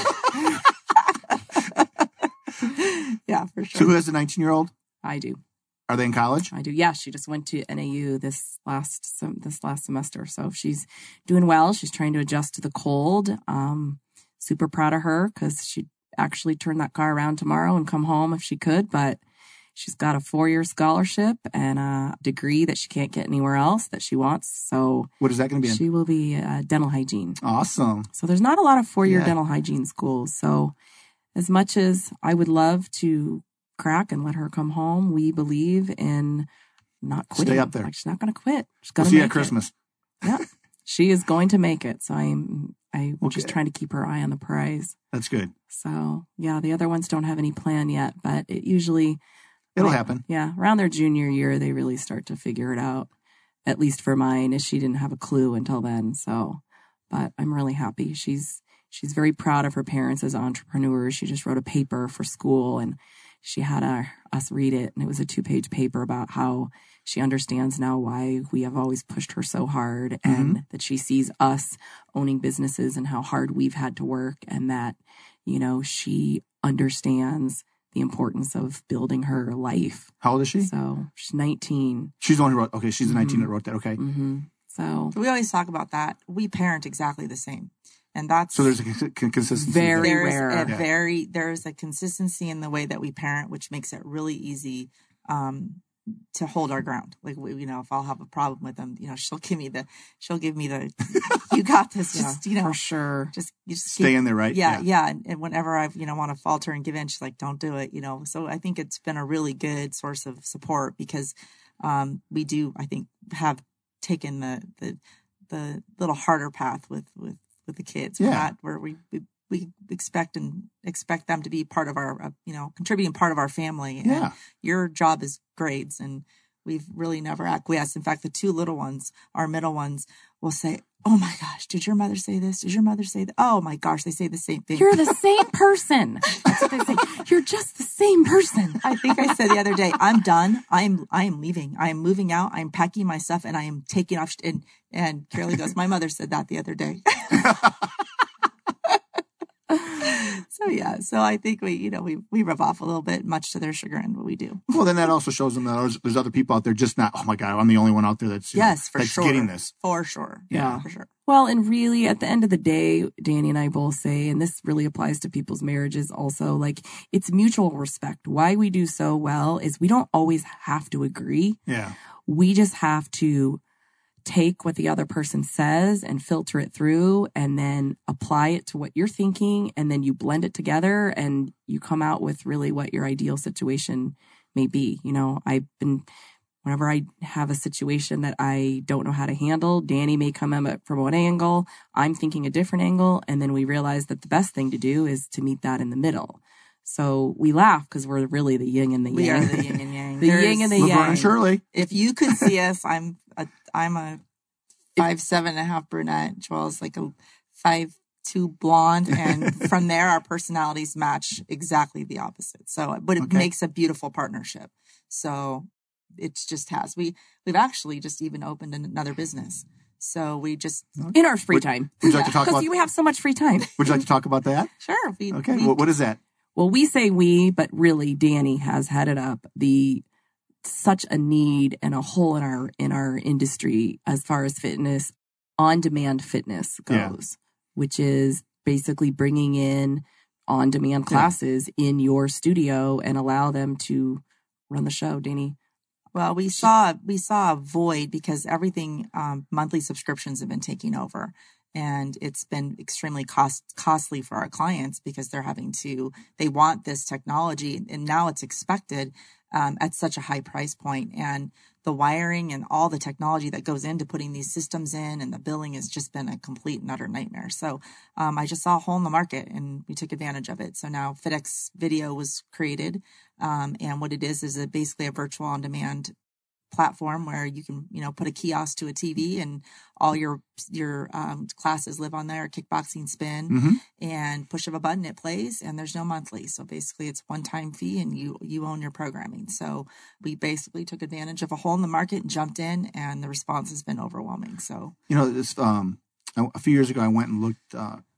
Yeah, for sure. So who has a 19-year-old? I do. Are they in college? I do. Yeah, she just went to NAU this last semester. So she's doing well. She's trying to adjust to the cold. Super proud of her because she actually turn that car around tomorrow and come home if she could, but she's got a 4-year scholarship and a degree that she can't get anywhere else that she wants. So what is that going to be in? She will be dental hygiene. Awesome. So there's not a lot of 4-year dental hygiene schools. So as much as I would love to crack and let her come home, we believe in not quitting. Stay up there. Like, she's not going to quit. She's going to see you make at Christmas. Yeah. She is going to make it. So I'm just trying to keep her eye on the prize. That's good. So, yeah, the other ones don't have any plan yet, but it'll happen. Yeah, around their junior year, they really start to figure it out. At least for mine, as she didn't have a clue until then. So, but I'm really happy. She's very proud of her parents as entrepreneurs. She just wrote a paper for school, and she had us read it, and it was a 2-page paper about how she understands now why we have always pushed her so hard, and that she sees us owning businesses and how hard we've had to work, and that, she understands the importance of building her life. How old is she? So she's 19. She's the one who wrote, okay, she's the 19 that wrote that, okay. Mm-hmm. So we always talk about that. We parent exactly the same. And that's so there's a consistency. Very rare. There's a consistency in the way that we parent, which makes it really easy to hold our ground. Like, if I'll have a problem with them, she'll give me the, you got this. Just, for sure. Just stay in there, right? Yeah. And whenever I, want to falter and give in, she's like, don't do it, So I think it's been a really good source of support because we do, I think, have taken the the little harder path with the kids. Yeah. Where we expect them to be part of our, contributing part of our family. Yeah. And your job is grades, and we've really never acquiesced. In fact, the two little ones, our middle ones, will say, "Oh my gosh, did your mother say this? Did your mother say that?" Oh my gosh, they say the same thing. You're the same person. That's what they say. You're just the same person. I think I said the other day, I'm done. I am leaving. I am moving out. I'm packing my stuff and I am taking off. And Carolee goes, "My mother said that the other day." So I think we rub off a little bit, much to their chagrin, but we do. Well, then that also shows them that there's other people out there just not, oh my God, I'm the only one out there that's, that's getting this. For sure. Yeah. For sure. Well, and really at the end of the day, Danny and I both say, and this really applies to people's marriages also, like it's mutual respect. Why we do so well is we don't always have to agree. Yeah. We just have to take what the other person says and filter it through and then apply it to what you're thinking. And then you blend it together and you come out with really what your ideal situation may be. Whenever I have a situation that I don't know how to handle, Danny may come in from one angle, I'm thinking a different angle. And then we realize that the best thing to do is to meet that in the middle. So we laugh because we're really the yin and the yang. We are the yin and yang. The yin and the Laverne yang. and Shirley. If you could see us, I'm a 5'7.5" brunette. Joel's like a 5'2" blonde, and from there our personalities match exactly the opposite. So, but it makes a beautiful partnership. So it just has. We've actually just even opened another business. So we just in our free time. Would you like to talk about? Because you have so much free time. Would you like to talk about that? Sure. What is that? Well, we say we, but really Danny has headed up such a need and a hole in our industry as far as fitness, on-demand fitness goes, which is basically bringing in on-demand classes in your studio and allow them to run the show. Danny. Well, we saw a void because everything, monthly subscriptions have been taking over. And it's been extremely costly for our clients because they want this technology, and now it's expected at such a high price point. And the wiring and all the technology that goes into putting these systems in and the billing has just been a complete and utter nightmare. So I just saw a hole in the market and we took advantage of it. So now FitX Video was created. And what it is basically a virtual on-demand platform where you can, put a kiosk to a TV and all your classes live on there, kickboxing, spin, and push of a button, it plays, and there's no monthly. So basically it's one-time fee and you own your programming. So we basically took advantage of a hole in the market and jumped in, and the response has been overwhelming. So, this, a few years ago, I went and looked,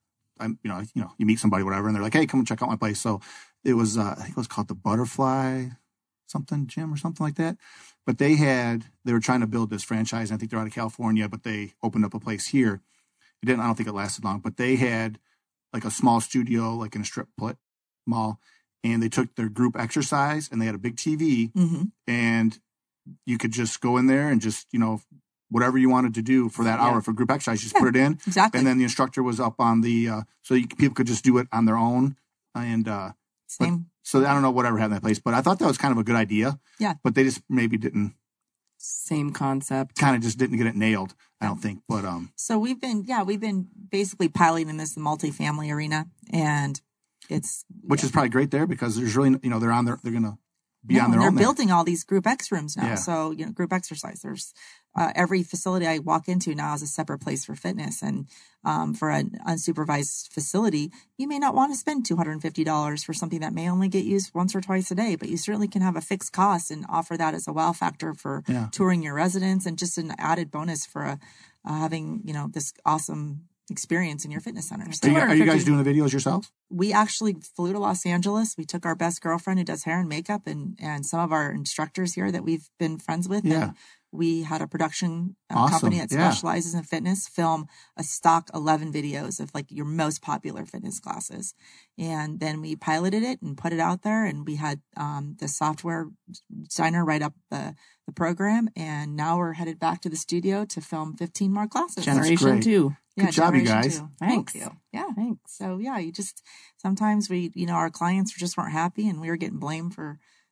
you meet somebody, whatever, and they're like, "Hey, come and check out my place." So it was, I think it was called the Butterfly something gym or something like that. But they were trying to build this franchise. I think they're out of California, but they opened up a place here. I don't think it lasted long, but they had like a small studio, like in a strip mall, and they took their group exercise and they had a big TV, and you could just go in there and just, whatever you wanted to do for that hour for group exercise, just put it in. Exactly. And then the instructor was up on the, people could just do it on their own. And, so I don't know whatever happened in that place, but I thought that was kind of a good idea. Yeah. But they just maybe didn't. Same concept. Kind of just didn't get it nailed, I don't think. But so we've been basically piloting this in the multifamily arena, and which is probably great there because there's really they're on their they're gonna be on their own. They're building all these group X rooms now. Yeah. So group exercise. There's every facility I walk into now has a separate place for fitness, and for an unsupervised facility, you may not want to spend $250 for something that may only get used once or twice a day, but you certainly can have a fixed cost and offer that as a wow factor for touring your residents, and just an added bonus for having this awesome experience in your fitness center. So are you guys doing the videos yourselves? We actually flew to Los Angeles. We took our best girlfriend who does hair and makeup and some of our instructors here that we've been friends with. Yeah. And we had a production Awesome. company that specializes in fitness film a stock 11 videos of like your most popular fitness classes. And then we piloted it and put it out there, and we had the software designer write up the program, and now we're headed back to the studio to film 15 more classes. Generation 2. Good job, you guys. Thanks. Thank you. Yeah. Thanks. So you just, sometimes our clients just weren't happy, and we were getting blamed for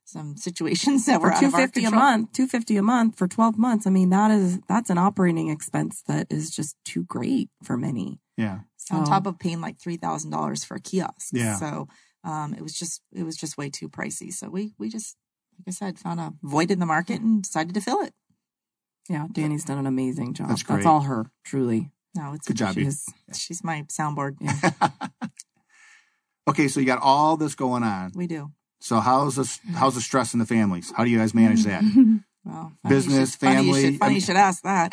some situations that were For out of our $250 a control. month, $250 a month for 12 months. I mean, that's an operating expense that is just too great for many. Yeah. So, On top of paying like $3,000 for a kiosk. Yeah. So it was just way too pricey. So we just, like I said, found a void in the market and decided to fill it. yeah, Danny's done an amazing job. That's great. That's all her, truly. No, it's Good job, She you. is. She's my soundboard. Okay, so you got all this going on. We do. So how's the stress in the families? How do you guys manage that? Well, Business, family. Funny you should ask that.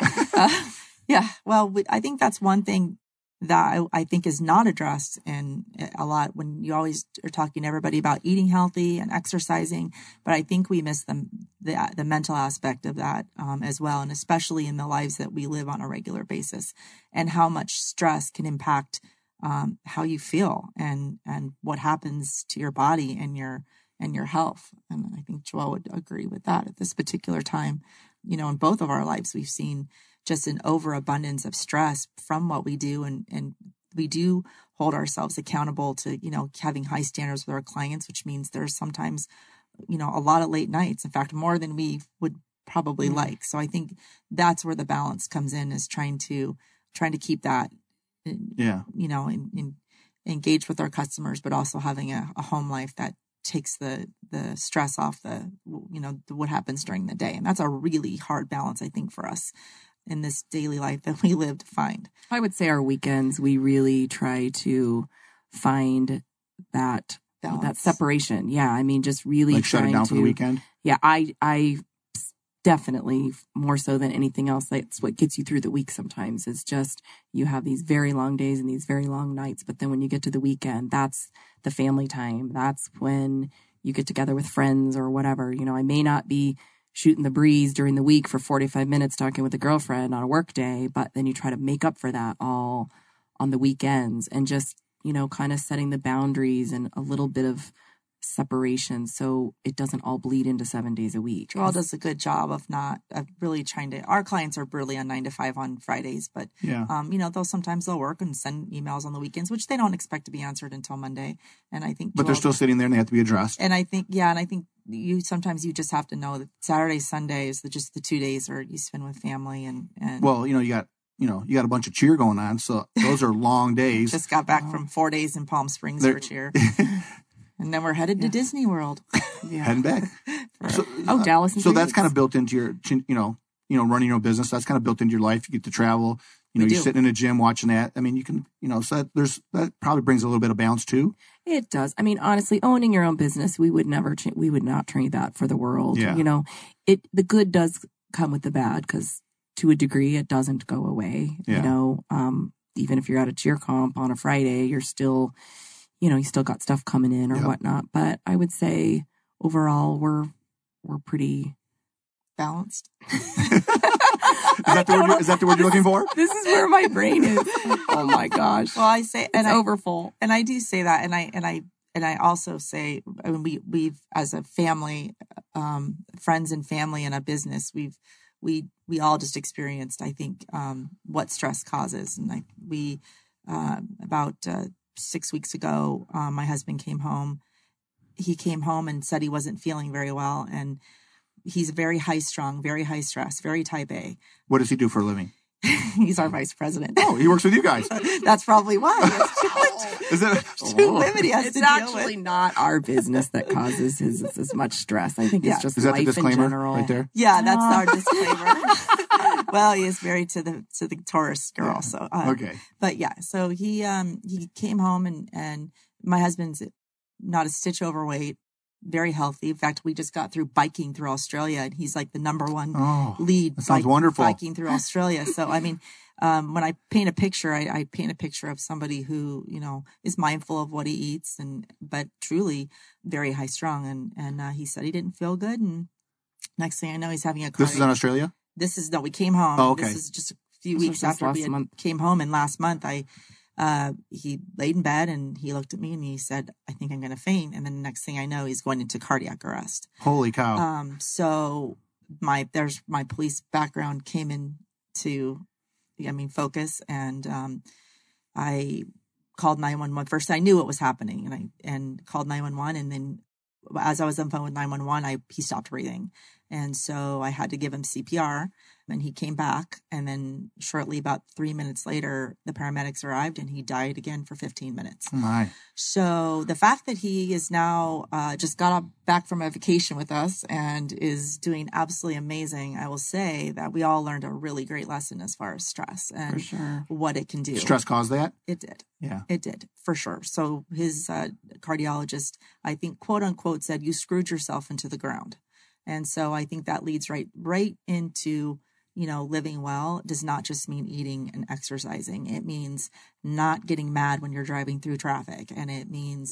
Yeah. Well, I think that's one thing that I think is not addressed in a lot when you always are talking to everybody about eating healthy and exercising. But I think we miss the mental aspect of that as well. And especially in the lives that we live on a regular basis and how much stress can impact how you feel and what happens to your body and your health. And I think Joelle would agree with that at this particular time. You know, in both of our lives, we've seen just an overabundance of stress from what we do. And we do hold ourselves accountable to, you know, having high standards with our clients, which means there's sometimes, you know, a lot of late nights, in fact, more than we would probably like. So I think that's where the balance comes in, is trying to keep that, Yeah. you know, engaged with our customers, but also having a home life that takes the stress off what happens during the day. And that's a really hard balance, I think, for us in this daily life that we live to find. I would say our weekends, we really try to find that Balance. separation. Yeah. I mean, just really Like shut it trying down to, for the weekend? Yeah. I definitely, more so than anything else, that's what gets you through the week sometimes, is just you have these very long days and these very long nights. But then when you get to the weekend, that's the family time. That's when you get together with friends or whatever. You know, I may not be shooting the breeze during the week for 45 minutes talking with a girlfriend on a work day, but then you try to make up for that all on the weekends and just, you know, kind of setting the boundaries and a little bit of separation so it doesn't all bleed into 7 days a week. Joelle does a good job of really trying to, our clients are really on 9 to 5 on Fridays, but, Yeah. you know, sometimes they'll work and send emails on the weekends, which they don't expect to be answered until Monday. And I think, But they're still sitting there and they have to be addressed. and I think sometimes you just have to know that Saturday, Sunday is just the 2 days or you spend with family and Well, you got a bunch of cheer going on. So those are long days. just got back from 4 days in Palm Springs for cheer. And then we're headed to Disney World. Yeah. Heading back. So, Dallas. in so 3 that's weeks. kind of built into your, running your own business. That's kind of built into your life. You get to travel. You know, We you're do. sitting in a gym watching that. I mean, you can, so that probably brings a little bit of balance too. It does. I mean, honestly, owning your own business, we would not trade that for the world. Yeah. You know, the good does come with the bad, because to a degree it doesn't go away. Yeah. You know, even if you're at a cheer comp on a Friday, you're still, you still got stuff coming in or Yeah. whatnot. But I would say overall we're pretty Balanced. Is that the word you're looking for? This is where my brain is. Oh my gosh. Well, I say, It's overfull. and I do say that, and I also say, I mean, we've as a family, friends and family and a business, we all just experienced, I think, what stress causes, and about 6 weeks ago, my husband came home. He came home and said he wasn't feeling very well, and he's very high strung, very high stress, very type A. What does he do for a living? He's our vice president. Oh, he works with you guys. That's probably why. He has Is that two women he has It's to deal actually with. not our business that causes his as much stress. I think Yeah. it's just Is that life the disclaimer in general. right there? Yeah, that's our disclaimer. Well, he is married to the Taurus girl, Yeah. so Okay. But yeah, so he came home and my husband's not a stitch overweight, very healthy. In fact, we just got through biking through Australia, and he's like the number one Oh, lead. that sounds wonderful. Biking through Australia. So I mean, when I paint a picture, I paint a picture of somebody who is mindful of what he eats, but truly very high strung. And he said he didn't feel good, and next thing I know, he's having a This is in Australia? we came home. Oh, okay. This is just a few This was weeks just after we last month. came home. And last month, he laid in bed and he looked at me and he said, "I think I'm going to faint." And then the next thing I know, he's going into cardiac arrest. Holy cow. So my police background came into, focus, and I called 911. First, I knew what was happening, and called 911, and then as I was on the phone with 911, he stopped breathing. And so I had to give him CPR, and he came back. And then shortly, about 3 minutes later, the paramedics arrived and he died again for 15 minutes. Oh my. So the fact that he is now just got back from a vacation with us and is doing absolutely amazing, I will say that we all learned a really great lesson as far as stress and what it can do. Stress caused that? It did. Yeah. It did, for sure. So his cardiologist, I think, quote unquote, said, "You screwed yourself into the ground." And so I think that leads right into, living well does not just mean eating and exercising. It means not getting mad when you're driving through traffic. And it means,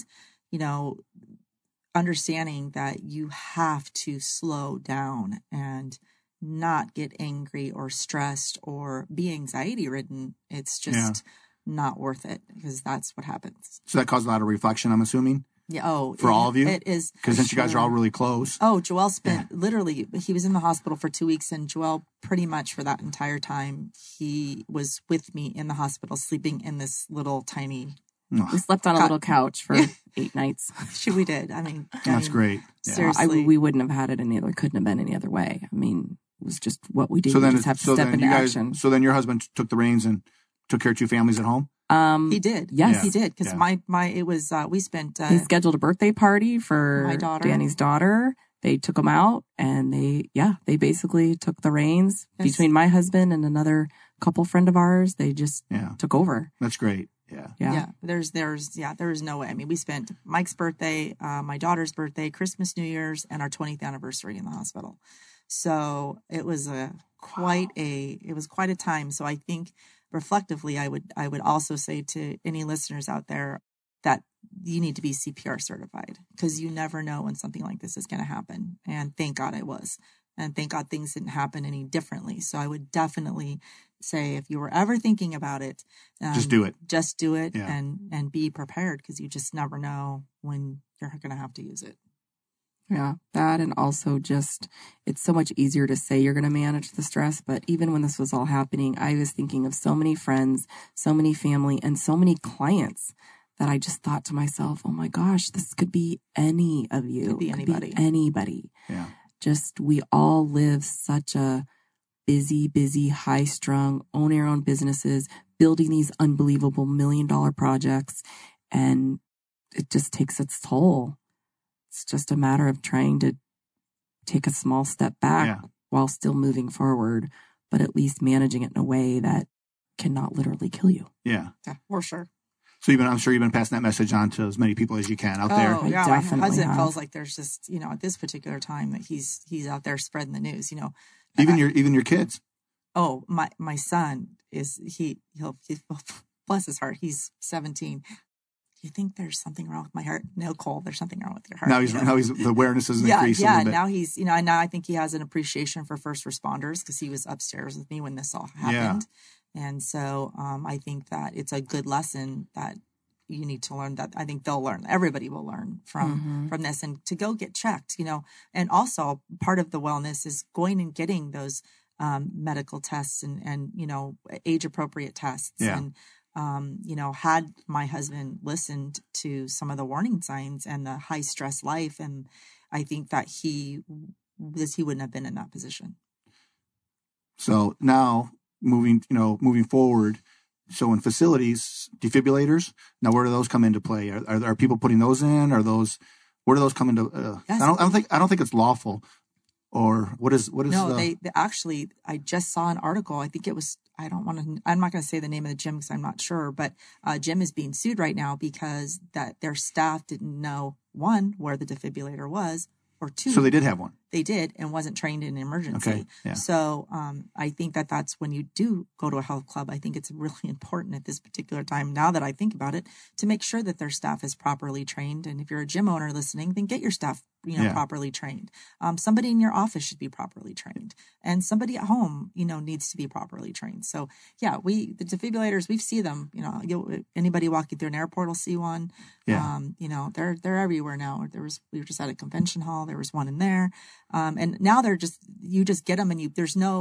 understanding that you have to slow down and not get angry or stressed or be anxiety ridden. It's just not worth it, because that's what happens. So that caused a lot of reflection, I'm assuming? Yeah. Oh, for all of you? It is. Because since you guys are all really close. Oh, Joel spent literally, he was in the hospital for 2 weeks, and Joel pretty much for that entire time, he was with me in the hospital, sleeping in this little tiny. We slept on a little couch for 8 nights. We did. That's great. Yeah. Seriously. We wouldn't have had it couldn't have been any other way. It was just what we did. We just have to step into action. So then your husband took the reins and took care of 2 families at home? He did. Yes, he did. Because we spent. He scheduled a birthday party for my daughter. Danny's daughter. They took him out, and they basically took the reins between my husband and another couple friend of ours. They just took over. That's great. Yeah. There's no way. We spent Mike's birthday, my daughter's birthday, Christmas, New Year's, and our 20th anniversary in the hospital. So it was quite a time. So I think, reflectively, I would also say to any listeners out there that you need to be CPR certified, because you never know when something like this is going to happen. And thank God I was. And thank God things didn't happen any differently. So I would definitely say, if you were ever thinking about it, just do it. Just do it and be prepared, because you just never know when you're going to have to use it. Yeah, that, and also just, it's so much easier to say you're going to manage the stress. But even when this was all happening, I was thinking of so many friends, so many family, and so many clients that I just thought to myself, oh my gosh, this could be any of you. Could be anybody. Anybody. Yeah. Just, we all live such a busy, high-strung, own our own businesses, building these unbelievable $1 million projects, and it just takes its toll. It's just a matter of trying to take a small step back while still moving forward, but at least managing it in a way that cannot literally kill you. Yeah, for sure. So I'm sure you've been passing that message on to as many people as you can out there. Oh, yeah. My husband feels like there's just, at this particular time that he's out there spreading the news, Even your kids. Oh, my son is, he'll bless his heart, he's 17. You think there's something wrong with my heart? No, Cole, there's something wrong with your heart. Now the awareness is increasing a little bit. Now he's, now I think he has an appreciation for first responders, because he was upstairs with me when this all happened. And so I think that it's a good lesson that you need to learn, that I think they'll learn. Everybody will learn from this, and to go get checked, and also part of the wellness is going and getting those medical tests and age appropriate tests. Yeah. And, had my husband listened to some of the warning signs and the high stress life, and I think that he wouldn't have been in that position. So now moving forward, so in facilities, defibrillators, now where do those come into play? Are people putting those in? Where do those come into? Yes. I don't think it's lawful. Or what is? No, they actually, I just saw an article. I think it was, I'm not going to say the name of the gym because I'm not sure, but gym is being sued right now because that their staff didn't know, one, where the defibrillator was, or two. So they did have one. They did, and wasn't trained in an emergency. Okay. Yeah. So I think that's when you do go to a health club, I think it's really important at this particular time, now that I think about it, to make sure that their staff is properly trained. And if you're a gym owner listening, then get your staff properly trained. Somebody in your office should be properly trained, and somebody at home, needs to be properly trained. So the defibrillators, we see them, anybody walking through an airport will see one. Yeah. They're everywhere now. We were just at a convention hall. There was one in there. And now you just get them, and there's no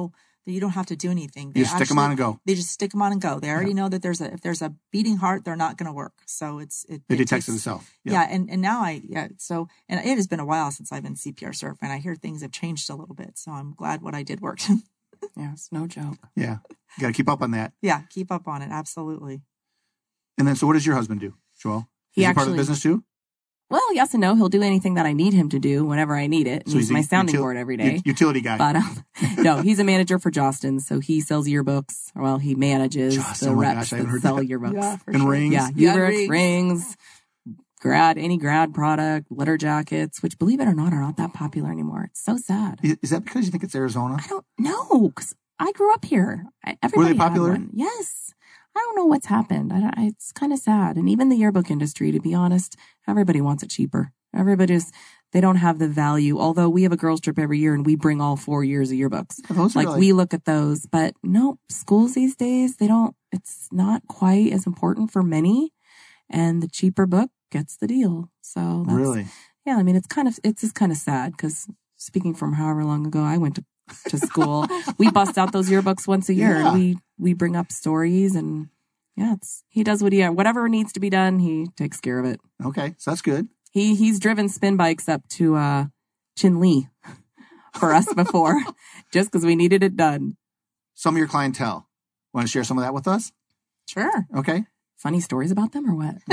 You don't have to do anything. You just stick them on and go. They just stick them on and go. They already know that if there's a beating heart, they're not going to work. So it detects itself. Yeah. And now and it has been a while since I've been CPR certified. I hear things have changed a little bit. So I'm glad what I did worked. Yeah, it's no joke. Yeah. You got to keep up on that. Yeah. Keep up on it. Absolutely. And then, so what does your husband do, Joelle? Is he part of the business too? Well, yes and no. He'll do anything that I need him to do whenever I need it. So he's my sounding board every day. Utility guy. But no, he's a manager for Jostens. So he sells yearbooks. Well, he manages the reps that sell yearbooks. Yeah, and sure. rings. Yeah, yearbooks, rings, any grad product, letter jackets, which, believe it or not, are not that popular anymore. It's so sad. Is that because you think it's Arizona? I don't know, because I grew up here. Were they popular? Had one. Yes. I don't know what's happened. It's kind of sad. And even the yearbook industry, to be honest, everybody wants it cheaper. They don't have the value. Although we have a girls trip every year and we bring all 4 years of yearbooks. We look at those, but no, schools these days, it's not quite as important for many. And the cheaper book gets the deal. So that's, really? Yeah. I mean, it's just kind of sad because speaking from however long ago I went to school, we bust out those yearbooks once a year. Yeah. And we bring up stories and he does whatever needs to be done. He takes care of it. Okay. So that's good. He's driven spin bikes up to, Chin Lee for us before just because we needed it done. Some of your clientele. Want to share some of that with us? Sure. Okay. Funny stories about them or what?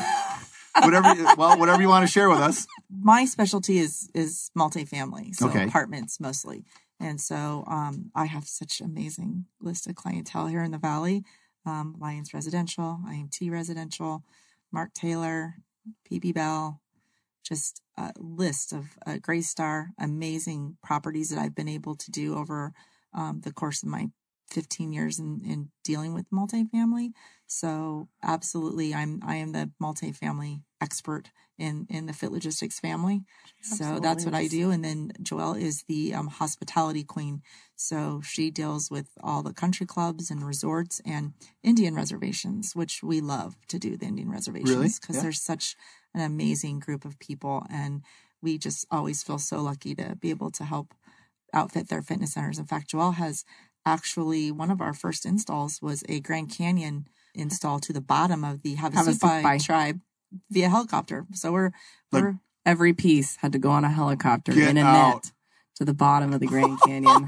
whatever you want to share with us. My specialty is multifamily. So okay. Apartments mostly. And so, I have such amazing list of clientele here in the Valley. Lions Residential, IMT Residential, Mark Taylor, PB Bell, just a list of Greystar, amazing properties that I've been able to do over the course of my 15 years in dealing with multifamily. So absolutely, I am the multifamily expert in the Fit Logistics family. Absolutely. So that's what I do. And then Joelle is the hospitality queen. So she deals with all the country clubs and resorts and Indian reservations, which we love to do the Indian reservations because there's such an amazing group of people. And we just always feel so lucky to be able to help outfit their fitness centers. In fact, Joelle has actually, one of our first installs was a Grand Canyon install to the bottom of the Havasupai tribe via helicopter. So we're every piece had to go on a helicopter in a net to the bottom of the Grand Canyon.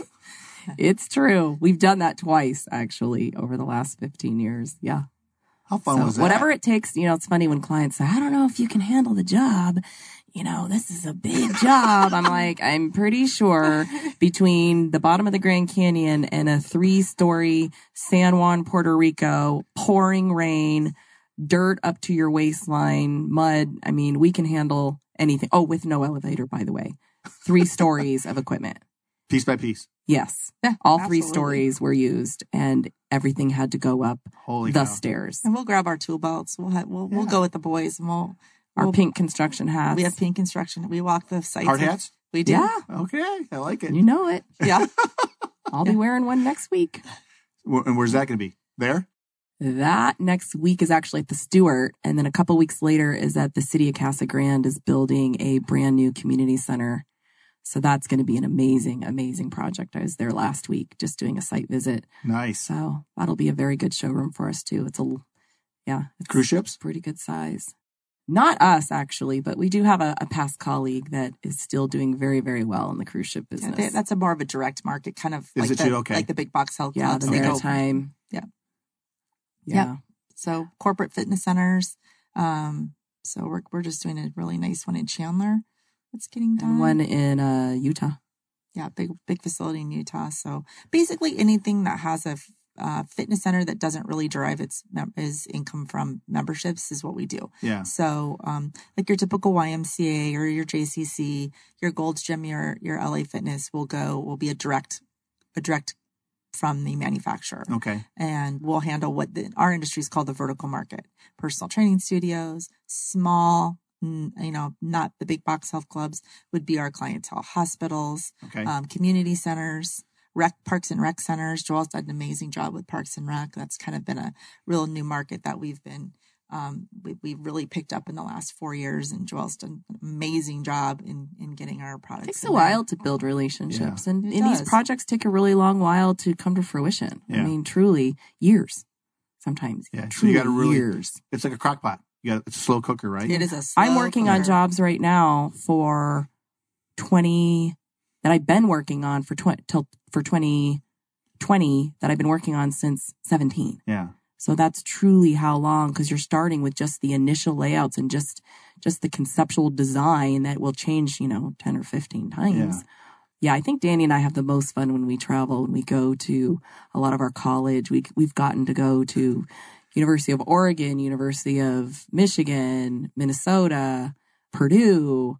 It's true. We've done that twice, actually, over the last 15 years. Yeah. How fun was that? Whatever it takes, it's funny when clients say, I don't know if you can handle the job. This is a big job. I'm like, I'm pretty sure between the bottom of the Grand Canyon and a 3-story San Juan, Puerto Rico, pouring rain, dirt up to your waistline, mud. I mean, we can handle anything. Oh, with no elevator, by the way. 3 stories of equipment. Piece by piece. Yes. All 3 stories were used and everything had to go up stairs. And we'll grab our tool belts. We'll go with the boys and our pink construction hats. We have pink construction. We walk the sites. Hard hats? We do. Yeah. Okay. I like it. You know it. Yeah. I'll be wearing one next week. And where's that going to be? There? That next week is actually at the Stewart. And then a couple weeks later is at the City of Casa Grande is building a brand new community center. So that's going to be an amazing, amazing project. I was there last week just doing a site visit. Nice. So that'll be a very good showroom for us too. It's cruise ships? Pretty good size. Not us, actually, but we do have a past colleague that is still doing very, very well in the cruise ship business. Yeah, that's a more of a direct market, kind of like the big box health clubs. Yeah, the maritime. Yeah. So corporate fitness centers. So we're just doing a really nice one in Chandler that's getting done. And one in Utah. Yeah, big facility in Utah. So basically anything that has a fitness center that doesn't really derive its income from memberships is what we do. Yeah. So, like your typical YMCA or your JCC, your Gold's Gym, your LA Fitness will be a direct from the manufacturer. Okay. And we'll handle what our industry is called the vertical market. Personal training studios, small, not the big box health clubs would be our clientele. Hospitals, community centers, parks and rec centers. Joelle's done an amazing job with parks and rec. That's kind of been a real new market that we've been we've really picked up in the last 4 years, and Joelle's done an amazing job in getting our products. It takes a while to build relationships, and It these does. projects take a really long while to come to fruition. Yeah. I mean, truly years. Sometimes, Yeah, so you truly gotta really- years. It's like a crock pot. It's a slow cooker, right? It is a I'm slow working on cooker. jobs right now for 20 that I've been working on for 2020 that I've been working on since 17. Yeah. So that's truly how long, because you're starting with just the initial layouts and just the conceptual design that will change, 10 or 15 times. Yeah, I think Danny and I have the most fun when we travel, when we go to a lot of our college. We've gotten to go to University of Oregon, University of Michigan, Minnesota, Purdue,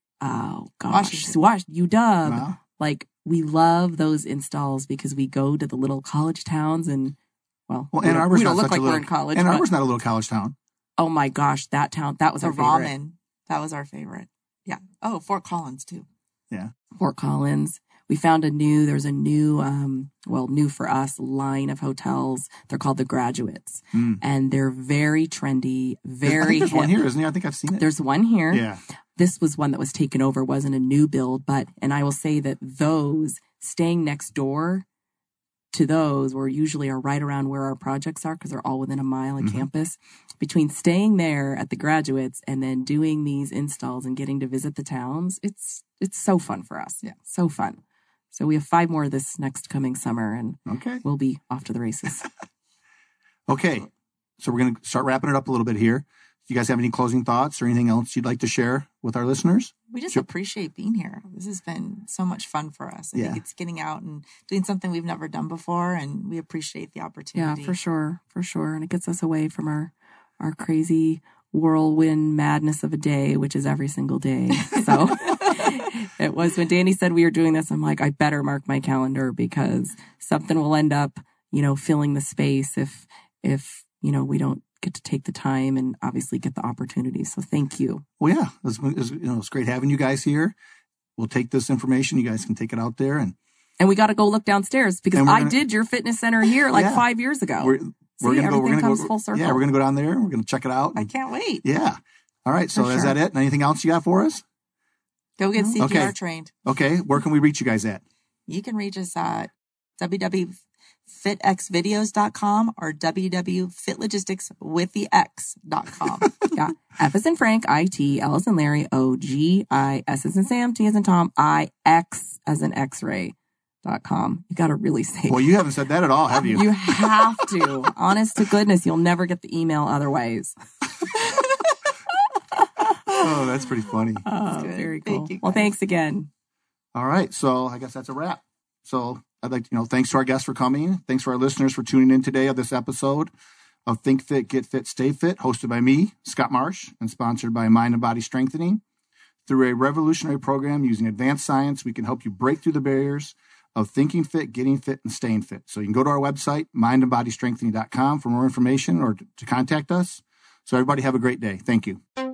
UW. Wow. Like, we love those installs because we go to the little college towns and, Well, we Ann don't- Arbor's we don't not look such like a we're little, in college. Ann but- Arbor's not a little college town. Oh my gosh, that town, that was The our favorite. ramen. That was our favorite. Yeah. Oh, Fort Collins too. Yeah. Fort Collins. We found there's a new, new for us, line of hotels. They're called the Graduates. And they're very trendy, I very think there's one hip. here, isn't there? I think I've seen it. There's one here. Yeah. This was one that was taken over, wasn't a new build, and I will say that those staying next door to those were usually are right around where our projects are, because they're all within a mile of campus. Between staying there at the Graduates and then doing these installs and getting to visit the towns, it's so fun for us. Yeah. So fun. So we have 5 more this next coming summer, and Okay. we'll be off to the races. Okay. So we're going to start wrapping it up a little bit here. Do you guys have any closing thoughts or anything else you'd like to share with our listeners? We just Sure. appreciate being here. This has been so much fun for us. I Yeah. think it's getting out and doing something we've never done before, and we appreciate the Yeah, opportunity. for sure. For sure. And it gets us away from our crazy whirlwind madness of a day, which is every single day. So it was when Danny said we were doing this, I'm like, I better mark my calendar, because something will end up, filling the space if we don't get to take the time and obviously get the opportunity. So thank you. Well, yeah, it's great having you guys here. We'll take this information. You guys can take it out there, and And we got to go look downstairs, because And we're I gonna- did your fitness center here like Yeah. 5 years ago. we're See, gonna go. We're everything gonna comes go. full circle. Yeah, we're gonna go down there. We're gonna check it out. I can't wait. Yeah. All right. So For is sure. that it? Anything else you got for us? Go get CPR Okay. trained. Okay. Where can we reach you guys at? You can reach us at www.fitxvideos.com or www.fitlogisticswiththex.com. Yeah. F as in Frank, I-T, L as in Larry, O-G-I, S as in Sam, T as in Tom, I, X as in X-ray.com. You got to really say Well, you haven't said that at all, have you? You have to. Honest to goodness, you'll never get the email otherwise. Oh, that's pretty funny. Oh, good. very cool. Thank you, Well, guys. thanks again. All right. So I guess that's a wrap. So I'd like to, thanks to our guests for coming. Thanks for our listeners for tuning in today of this episode of Think Fit, Get Fit, Stay Fit, hosted by me, Scott Marsh, and sponsored by Mind and Body Strengthening. Through a revolutionary program using advanced science, we can help you break through the barriers of thinking fit, getting fit, and staying fit. So you can go to our website, mindandbodystrengthening.com, for more information or to contact us. So everybody have a great day. Thank you.